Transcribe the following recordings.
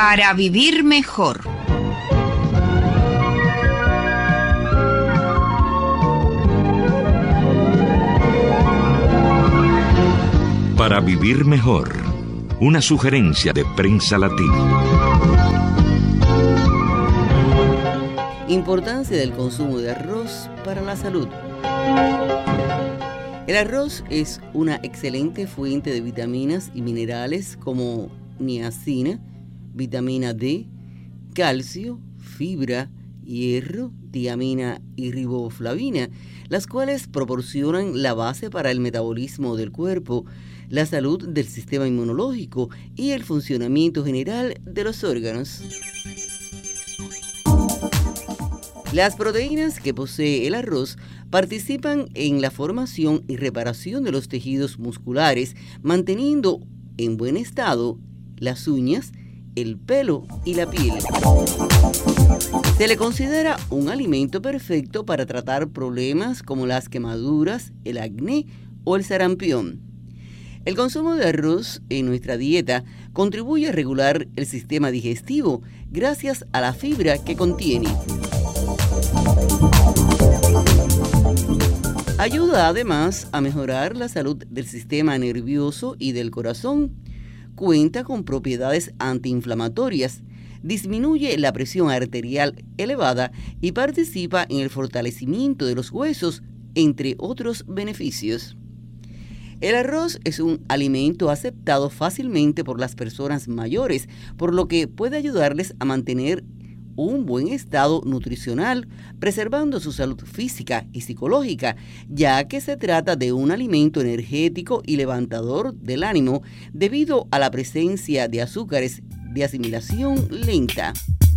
Para vivir mejor. Para vivir mejor. Una sugerencia de Prensa Latina. Importancia del consumo de arroz para la salud. El arroz es una excelente fuente de vitaminas y minerales como niacina, vitamina D, calcio, fibra, hierro, tiamina y riboflavina, las cuales proporcionan la base para el metabolismo del cuerpo, la salud del sistema inmunológico y el funcionamiento general de los órganos. Las proteínas que posee el arroz participan en la formación y reparación de los tejidos musculares, manteniendo en buen estado las uñas, el pelo y la piel. Se le considera un alimento perfecto para tratar problemas como las quemaduras, el acné o el sarampión. El consumo de arroz en nuestra dieta contribuye a regular el sistema digestivo gracias a la fibra que contiene. Ayuda además a mejorar la salud del sistema nervioso y del corazón. Cuenta con propiedades antiinflamatorias, disminuye la presión arterial elevada y participa en el fortalecimiento de los huesos, entre otros beneficios. El arroz es un alimento aceptado fácilmente por las personas mayores, por lo que puede ayudarles a mantener un buen estado nutricional, preservando su salud física y psicológica, ya que se trata de un alimento energético y levantador del ánimo debido a la presencia de azúcares de asimilación lenta.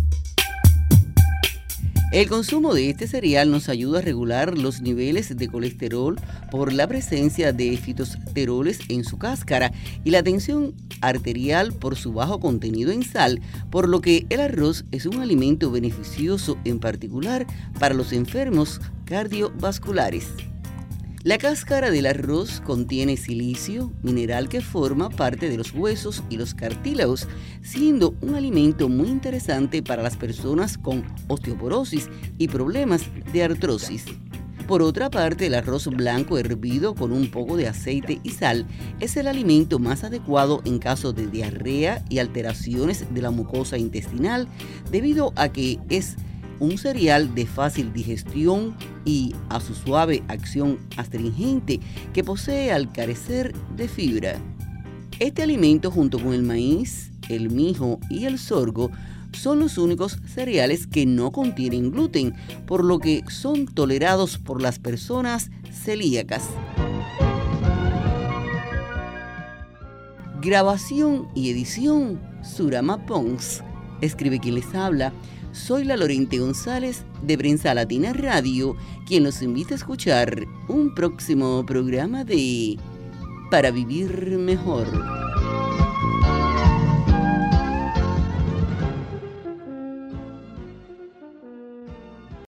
El consumo de este cereal nos ayuda a regular los niveles de colesterol por la presencia de fitosteroles en su cáscara y la tensión arterial por su bajo contenido en sal, por lo que el arroz es un alimento beneficioso en particular para los enfermos cardiovasculares. La cáscara del arroz contiene silicio, mineral que forma parte de los huesos y los cartílagos, siendo un alimento muy interesante para las personas con osteoporosis y problemas de artrosis. Por otra parte, el arroz blanco hervido con un poco de aceite y sal es el alimento más adecuado en caso de diarrea y alteraciones de la mucosa intestinal, debido a que es un cereal de fácil digestión y a su suave acción astringente que posee al carecer de fibra. Este alimento, junto con el maíz, el mijo y el sorgo, son los únicos cereales que no contienen gluten, por lo que son tolerados por las personas celíacas. Grabación y edición, Surama Pons. Escribe quien les habla. Soy la Lorente González de Prensa Latina Radio, quien los invita a escuchar un próximo programa de Para Vivir Mejor.